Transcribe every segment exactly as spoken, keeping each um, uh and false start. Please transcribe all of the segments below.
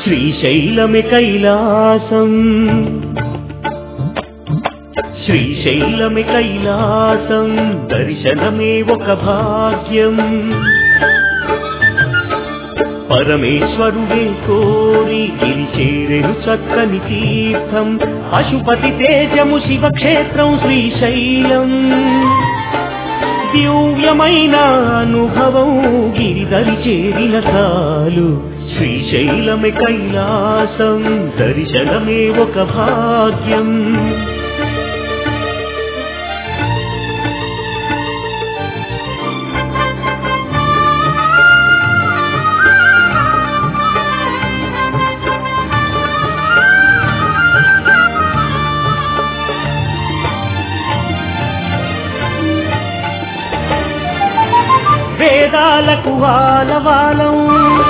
శ్రీశైలమే కైలాసం శ్రీశైలమే కైలాసం దర్శనమే ఒక భాగ్యం పరమేశ్వరుడే కోరి గిరిచేరెను చక్కని తీర్థం పశుపతి తేజము శివక్షేత్రం శ్రీశైలం దివ్యమైన అనుభవం గిరిదరి చేరిన చాలు శ్రీశైలమే కైలాసం దర్శనమే ఒక భాగ్యం వేదాలకు ఆలవాలం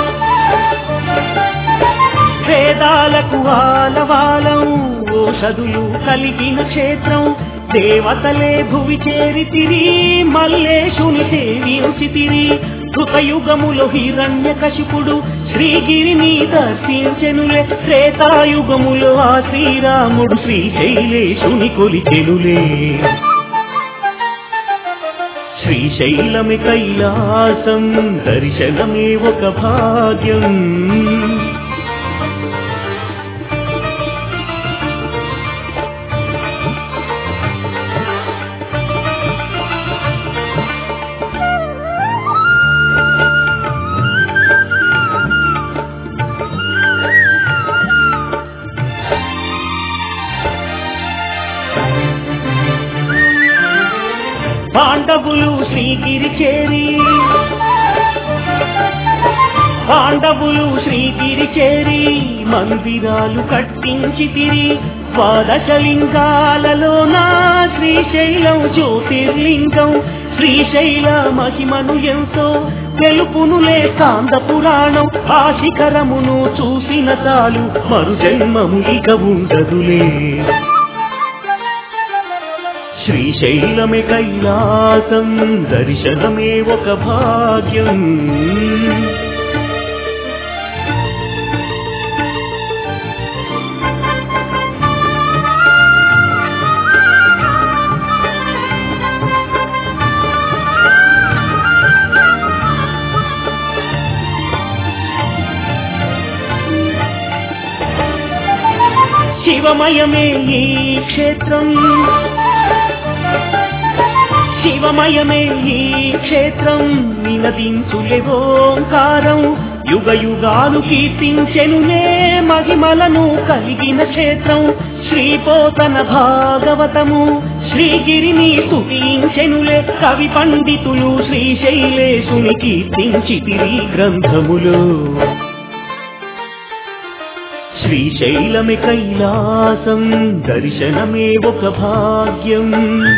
వేదాలకు ఆలవాలం ఓషధులు కలిగిన క్షేత్రం దేవతలే భువి చేరితిరి మల్లేశుని సేవించితిరి కృతయుగములో హిరణ్యకశిపుడు శ్రీగిరిని దర్శించెనులే త్రేతాయుగములో ఆ శ్రీరాముడు శ్రీశైలేశుని కొలిచెనులే శ్రీశైలమే కైలాసం దర్శనమే ఒక భాగ్యం పాండవులు శ్రీగిరి చేరి పాండవులు శ్రీగిరి చేరి మందిరాలు కట్టించితిరి ద్వాదశలింగాలలో నా శ్రీశైలం జ్యోతిర్లింగం శ్రీశైల మహిమను ఎంతో తెలుపునులే స్కాంద పురాణం ఆ శిఖరమును చూసిన చాలు మరు జన్మము ఇక ఉండదులే శ్రీశైలమే కైలాసం దర్శనమే ఒక భాగ్యం శివమయమే ఈ క్షేత్రం శివమయమే ఈ క్షేత్రం నినదించులే ఓంకారం యుగ యుగాలు కీర్తించెనులే మహిమలను కలిగిన క్షేత్రం శ్రీపోతన భాగవతము శ్రీగిరిని స్తుతించెనులే కవి పండితులు శ్రీశైలేశుని కీర్తించితిరి గ్రంథములు శ్రీశైలమే కైలాసం దర్శనమే ఒక భాగ్యం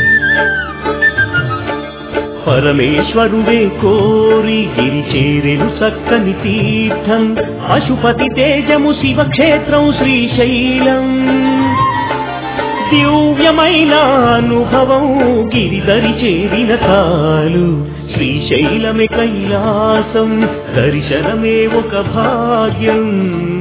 పరమేశ్వరుడే కోరి గిరిచేరెను చక్కని తీర్థం పశుపతి తేజము శివక్షేత్రం శ్రీశైలం దివ్యమైన అనుభవం గిరిదరి చేరిన చాలు శ్రీశైలమే కైలాసం దర్శనమే ఒక భాగ్యం